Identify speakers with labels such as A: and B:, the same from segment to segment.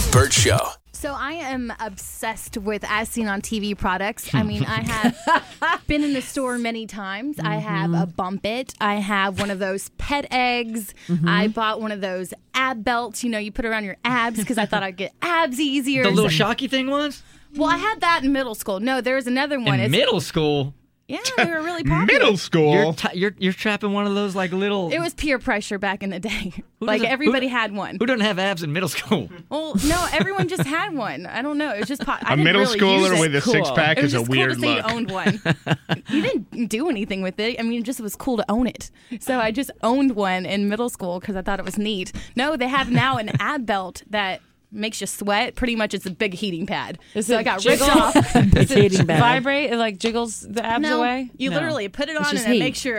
A: Burt Show.
B: So I am obsessed with as seen on TV products. I mean, I have been in the store many times. I have a Bump It. I have one of those pet eggs. I bought one of those ab belts. You know, you put it around your abs because I thought I'd get abs easier.
C: The little shocky thing was?
B: Well, I had that in middle school. No, there's another one.
C: In middle school?
B: Yeah, they were really popular.
D: Middle school.
C: You're trapping one of those like little.
B: It was peer pressure back in the day. Like everybody had one.
C: Who doesn't have abs in middle school?
B: Well, no, everyone just had one. I don't know. It was just
D: a middle schooler with a six-pack is a weird
B: look. It was just cool to say
D: look.
B: you owned one. You didn't do anything with it. I mean, it just was cool to own it. So I just owned one in middle school because I thought it was neat. No, they have now an ab belt that makes you sweat. Pretty much it's a big heating pad.
E: So
B: I got ripped off.
E: Does it vibrate? It like jiggles the abs away?
B: You literally put it on and it makes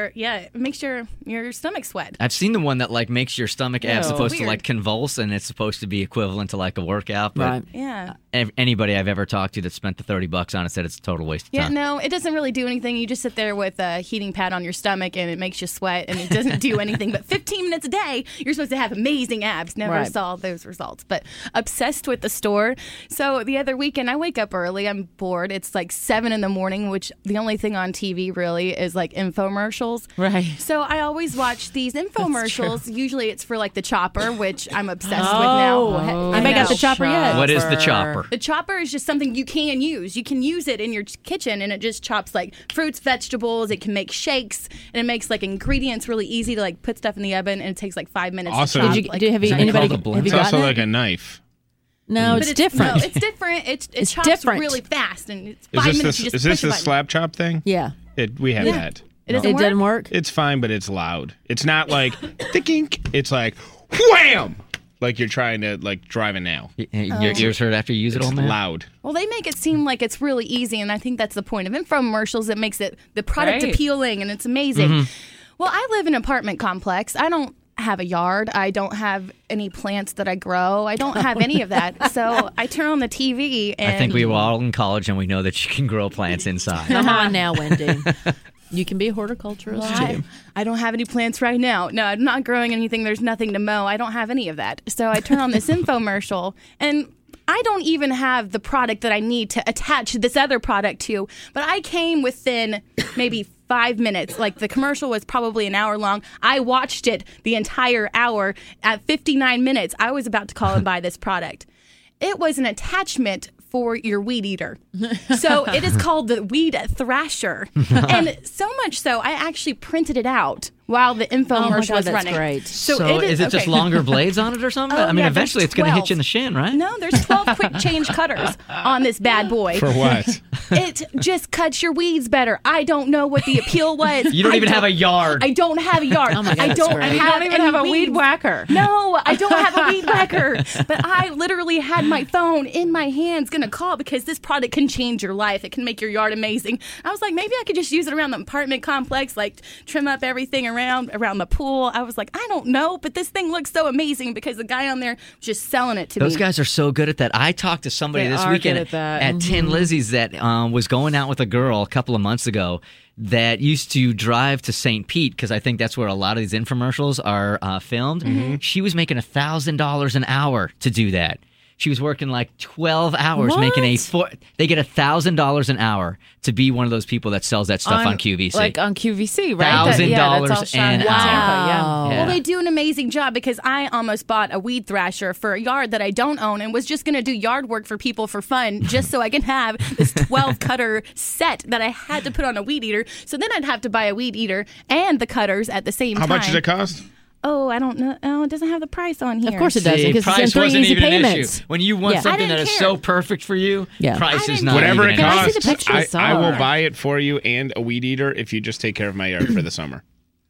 B: your stomach sweat.
C: I've seen the one that like makes your stomach abs supposed to
B: Weird.
C: like convulse, and it's supposed to be equivalent to like a workout. But
E: Right.
B: Yeah.
C: Anybody I've ever talked to that spent the $30 on it said it's a total waste of
B: Yeah,
C: time.
B: no, it doesn't really do anything. You just sit there with a heating pad on your stomach and it makes you sweat and it doesn't do anything. But 15 minutes a day, you're supposed to have amazing abs. Never saw those results. But obsessed with the store. So the other weekend, I wake up early. I'm bored. It's like 7 in the morning, which the only thing on TV really is like infomercials.
E: Right.
B: So I always watch these infomercials. Usually it's for like the Chopper, which I'm obsessed with now.
E: Anybody got the Chopper yet?
C: What is the chopper?
B: The chopper is just something you can use. You can use it in your kitchen, and it just chops like fruits, vegetables. It can make shakes, and it makes like ingredients really easy to like put stuff in the oven, and it takes like 5 minutes.
D: Awesome.
B: To chop.
E: Have you
B: Like,
E: anybody?
C: called a
E: Have you
D: It's also
E: gotten
D: like
E: it?
D: a knife.
E: No,
B: but
E: it's different.
B: No, it's different. It chops
E: different.
B: really fast, and it's
D: Is
B: 5 minutes.
D: this
B: You just
D: is this
B: push a
D: the
B: button.
D: slap chop thing?
E: Yeah.
D: We have that.
B: It doesn't
E: It
B: work.
E: doesn't work?
D: It's fine, but it's loud. It's not like tickink. It's like wham, like you're trying to like drive a nail.
C: Your ears hurt after you use it all,
D: It's
C: man?
D: loud.
B: Well, they make it seem like it's really easy, and I think that's the point of infomercials. It makes it the product
E: Right.
B: appealing, and it's amazing. Well, I live in an apartment complex. I don't have a yard. I don't have any plants that I grow. I don't have any of that. So I turn on the TV, and
C: I think we were all in college, and we know that you can grow plants inside.
E: Come on now, Wendy. You can be a horticulturist too.
B: I don't have any plants right now. No, I'm not growing anything. There's nothing to mow. I don't have any of that. So I turn on this infomercial, and I don't even have the product that I need to attach this other product to. But I came within maybe 5 minutes. Like the commercial was probably an hour long. I watched it the entire hour. At 59 minutes, I was about to call and buy this product. It was an attachment for your weed eater. So it is called the Weed Thrasher. And so much so, I actually printed it out while the infomercial was
E: that's
B: running.
E: Great.
C: So is it just
B: okay.
C: longer blades on it or something?
B: Oh,
C: I mean,
B: yeah,
C: eventually
B: there's
C: it's going to hit
B: 12.
C: you in the shin, right?
B: No, there's 12 quick change cutters on this bad boy.
D: For what?
B: It just cuts your weeds better. I don't know what the appeal was.
C: You don't even have a yard.
B: I don't have a yard.
E: Oh my God,
B: I
E: that's
B: don't
E: great.
B: have
E: You don't even
B: any
E: have a weed
B: weeds.
E: whacker.
B: No, I don't have a weed whacker. But I literally had my phone in my hands going to call because this product can change your life. It can make your yard amazing. I was like, maybe I could just use it around the apartment complex, like trim up everything around the pool. I was like, I don't know, but this thing looks so amazing because the guy on there was just selling it to me.
C: Those guys are so good at that. I talked to somebody
E: They
C: this
E: are
C: weekend
E: good at that.
C: at Tin Lizzie's that was going out with a girl a couple of months ago that used to drive to St. Pete because I think that's where a lot of these infomercials are filmed. She was making $1,000 an hour to do that. She was working like 12 hours making they get $1,000 an hour to be one of those people that sells that stuff on QVC.
E: Like on QVC, right?
C: $1,000 an hour.
E: Yeah.
B: Well, they do an amazing job because I almost bought a weed thrasher for a yard that I don't own and was just going to do yard work for people for fun just so I can have this 12 cutter set that I had to put on a weed eater. So then I'd have to buy a weed eater and the cutters at the same
D: How
B: time.
D: much does it cost?
B: Oh, I don't know. Oh, it doesn't have the price on here.
E: Of course it doesn't,
C: See,
E: because it's in
C: price
E: 3
C: wasn't
E: easy
C: even an
E: payments.
C: issue. When you want
E: Yeah.
C: something
B: I
C: that
B: didn't
C: is
B: care.
C: so perfect for you,
E: Yeah.
C: price
B: I
C: is
B: didn't
C: not
B: care.
D: Whatever
C: even
D: it
C: an
E: Can I
C: issue.
E: see the
D: costs,
E: picture?
D: I will
E: Bizarre.
D: buy it for you and a weed eater if you just take care of my yard for the summer.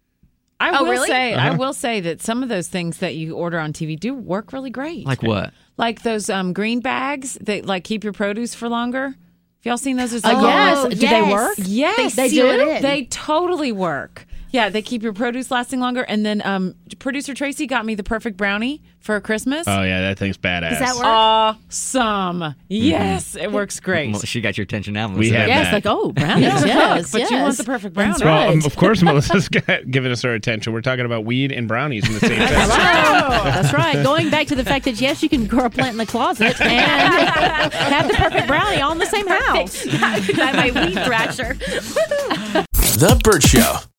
E: I
B: Oh,
E: will
B: really?
E: say, I will say that some of those things that you order on TV do work really great.
C: Like what?
E: Like those green bags that like keep your produce for longer. Have y'all seen those?
B: Oh,
E: Yes.
B: yes.
E: Do they work?
B: They
E: Yes,
B: seal it in.
E: They totally work. Yeah, they keep your produce lasting longer. And then producer Tracy got me the perfect brownie for Christmas.
D: Oh, yeah, that thing's badass.
B: Does that work?
E: Awesome. Yes, it works great.
C: Well, she got your attention now.
D: We
C: Melissa.
D: have
A: Yes,
D: that.
A: like, oh, brownies, yes,
E: But
A: yes.
E: you want the perfect brownie.
A: That's
D: Well,
A: right.
D: of course, Melissa's giving us our attention. We're talking about weed and brownies in the same sentence.
A: That's right. Going back to the fact that, yes, you can grow a plant in the closet and have the perfect brownie all in the same house.
B: Got my weed thrasher.
F: The Burt Show.